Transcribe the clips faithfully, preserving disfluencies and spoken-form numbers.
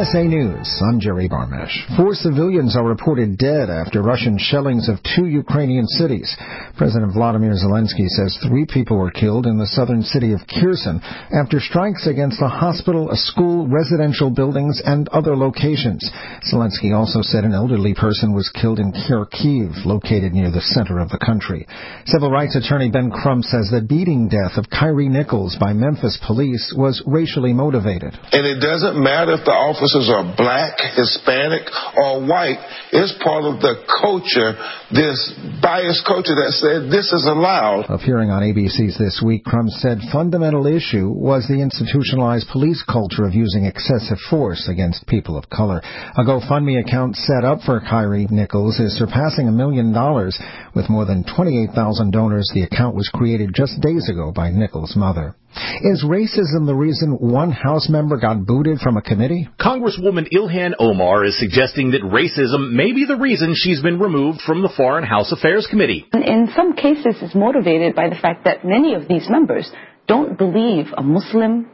S A News, I'm Jerry Barmash. Four civilians are reported dead after Russian shellings of two Ukrainian cities. President Vladimir Zelensky says three people were killed in the southern city of Kherson after strikes against a hospital, a school, residential buildings, and other locations. Zelensky also said an elderly person was killed in Kharkiv, located near the center of the country. Civil rights attorney Ben Crump says the beating death of Kyrie Nichols by Memphis police was racially motivated. And it doesn't matter if the officers are black, Hispanic, or white. It's part of the culture, this biased culture that said this is allowed. Appearing on A B C's This Week, Crump said fundamental issue was the institutionalized police culture of using excessive force against people of color. A GoFundMe account set up for Kyrie Nichols is surpassing a million dollars. With more than twenty-eight thousand donors, the account was created just days ago by Nichols' mother. Is racism the reason one House member got booted from a committee? Congresswoman Ilhan Omar is suggesting that racism may be the reason she's been removed from the Foreign House Affairs Committee. In some cases, it's motivated by the fact that many of these members don't believe a Muslim,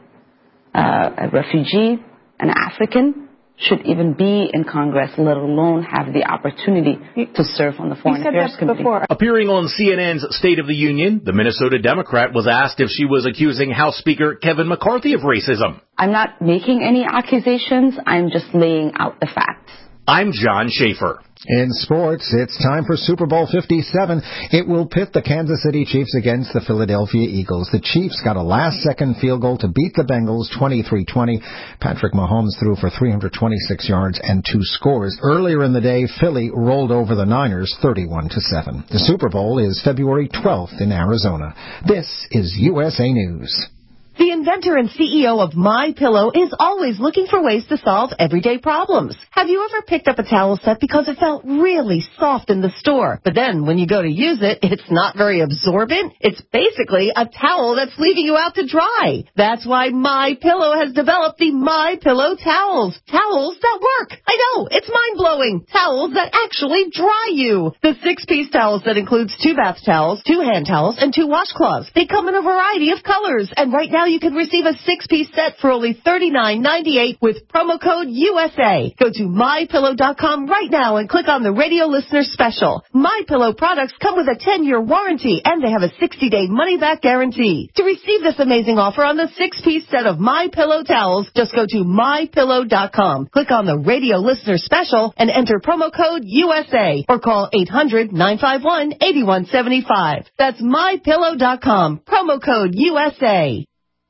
uh, a refugee, an African should even be in Congress, let alone have the opportunity to serve on the Foreign Affairs Committee. Before. Appearing on C N N's State of the Union, the Minnesota Democrat was asked if she was accusing House Speaker Kevin McCarthy of racism. I'm not making any accusations. I'm just laying out the facts. I'm John Schaefer. In sports, it's time for Super Bowl fifty-seven. It will pit the Kansas City Chiefs against the Philadelphia Eagles. The Chiefs got a last-second field goal to beat the Bengals twenty-three twenty. Patrick Mahomes threw for three hundred twenty-six yards and two scores. Earlier in the day, Philly rolled over the Niners thirty-one to seven. The Super Bowl is February twelfth in Arizona. This is U S A News. The inventor and C E O of MyPillow is always looking for ways to solve everyday problems. Have you ever picked up a towel set because it felt really soft in the store, but then when you go to use it, it's not very absorbent? It's basically a towel that's leaving you out to dry. That's why MyPillow has developed the MyPillow towels. Towels that work. I know, it's mind-blowing. Towels that actually dry you. The six-piece towels that includes two bath towels, two hand towels, and two washcloths. They come in a variety of colors, and right now you can receive a six-piece set for only thirty-nine ninety-eight with promo code U S A. Go to my pillow dot com right now and click on the radio listener special. MyPillow products come with a ten-year warranty, and they have a sixty-day money-back guarantee. To receive this amazing offer on the six-piece set of MyPillow towels, just go to my pillow dot com, click on the radio listener special, and enter promo code U S A, or call eight hundred nine five one eight one seven five. That's my pillow dot com, promo code U S A.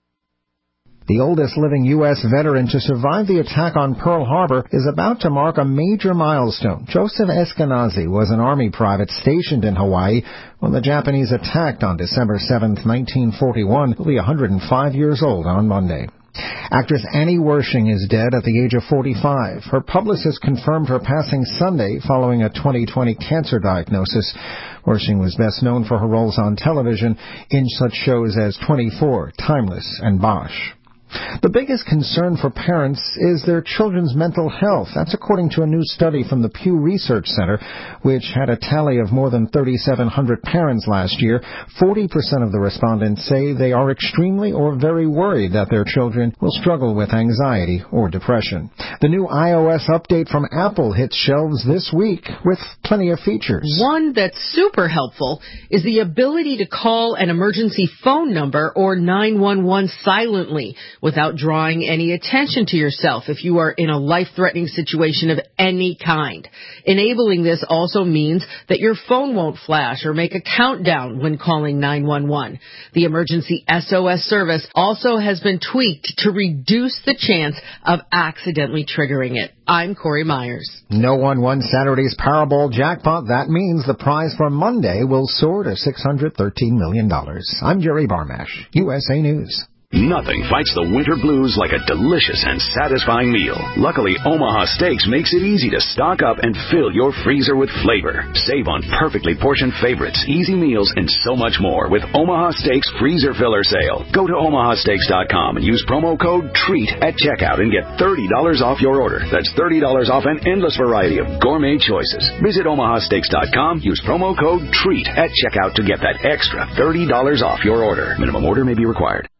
The oldest living U S veteran to survive the attack on Pearl Harbor is about to mark a major milestone. Joseph Eskenazi was an Army private stationed in Hawaii when the Japanese attacked on December seventh, nineteen forty-one. He'll be one hundred five years old on Monday. Actress Annie Wersching is dead at the age of forty-five. Her publicist confirmed her passing Sunday following a twenty twenty cancer diagnosis. Wersching was best known for her roles on television in such shows as twenty-four, Timeless, and Bosch. The biggest concern for parents is their children's mental health. That's according to a new study from the Pew Research Center, which had a tally of more than thirty-seven hundred parents last year. forty percent of the respondents say they are extremely or very worried that their children will struggle with anxiety or depression. The new iOS update from Apple hits shelves this week with plenty of features. One that's super helpful is the ability to call an emergency phone number or nine one one silently, without drawing any attention to yourself if you are in a life-threatening situation of any kind. Enabling this also means that your phone won't flash or make a countdown when calling nine one one. The emergency S O S service also has been tweaked to reduce the chance of accidentally triggering it. I'm Corey Myers. No one won Saturday's Powerball jackpot. That means the prize for Monday will soar to six hundred thirteen million dollars. I'm Jerry Barmash, U S A News. Nothing fights the winter blues like a delicious and satisfying meal. Luckily, Omaha Steaks makes it easy to stock up and fill your freezer with flavor. Save on perfectly portioned favorites, easy meals, and so much more with Omaha Steaks Freezer Filler Sale. Go to omaha steaks dot com and use promo code TREAT at checkout and get thirty dollars off your order. That's thirty dollars off an endless variety of gourmet choices. Visit omaha steaks dot com, use promo code TREAT at checkout to get that extra thirty dollars off your order. Minimum order may be required.